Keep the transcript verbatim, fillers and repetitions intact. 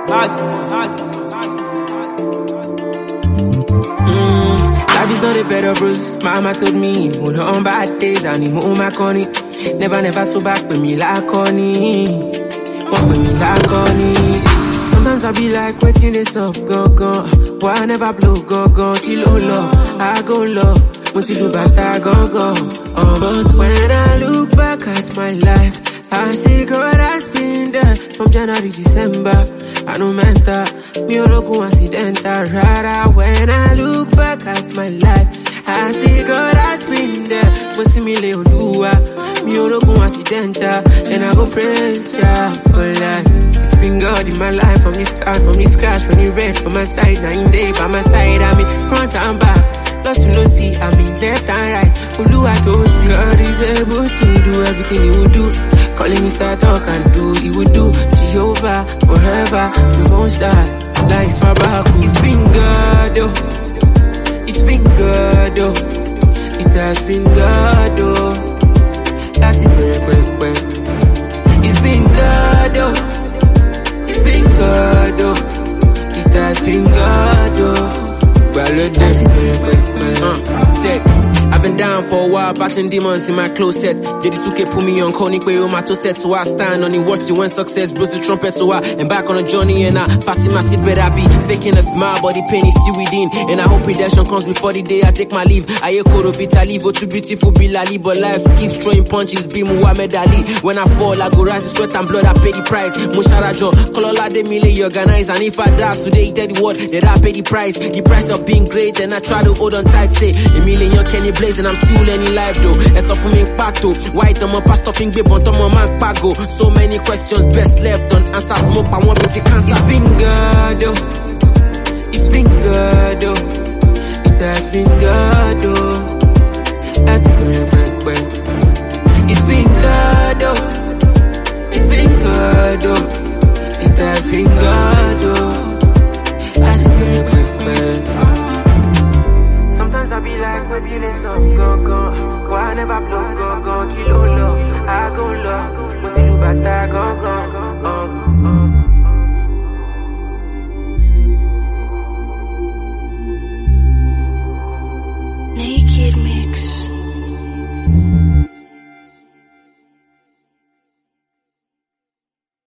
Mm, life is not a bed of roses. Mama told me, when on bad days, I need more my conny. Never, never so back with me like honey. Walk with me like honey. Sometimes I be like, waiting this up, go, go. Why I never blow, go, go. Kilo low, I go low. What you do about that, go, go. Oh, but when I look back at my life, I see God has been there from January, December. I know mental, me oro go accidental. Rara, when I look back at my life, I see God has been there. But see me lay Olua, me oro go accidental, and I go praise Jah for life. It's been God in my life from the start, from the scratch, when He read for my side, now in day by my side. I mean front and back, lost to no see. I mean left and right, Olua to see. God is able to do everything He will do. Calling me start talk and do, He will do. Jehovah forever, we won't start. Life about, it's been God, oh. It's been God, oh. It has been God, oh. That's it, quick, quick, quick. It's been God, oh. It's been God, oh. It has been God, oh. Well, look, that's it, quick, quick, quick. Uh, set. I've been down for a while, battling demons in my closet. J D two K put me on Coney Quay on my toe set. So I stand on the watch it when success blows the trumpet. So I am back on the journey and I fasting my seat, but I be faking a smile, but the pain is still within. And I hope redemption comes before the day I take my leave. I hear Koro bitter leave, oh too beautiful be Lali, but life keeps throwing punches, be Muhammad Ali. When I fall, I go rise in sweat and blood, I pay the price. Musharajo, Kolola de Mille organize, and if I die today, tell the world that I pay the price. The price of being great, and I try to hold on tight, say a million Kenny Blaze, and I'm still learning life though. And so for me pato, white on my pastor thing be but on my man pago. So many questions best left unanswered. Smoke I want me to cancel. It's been God, oh. It's been God, oh. It has been God, oh. That's great, great, great. It's been God, oh. It's been God, oh. It has been God, oh. That's great, great, great. Sometimes I be like, what you let up, go, go. Why I never blow, go, go. Kilo low, I go low. What you do about that, go, go, go, go.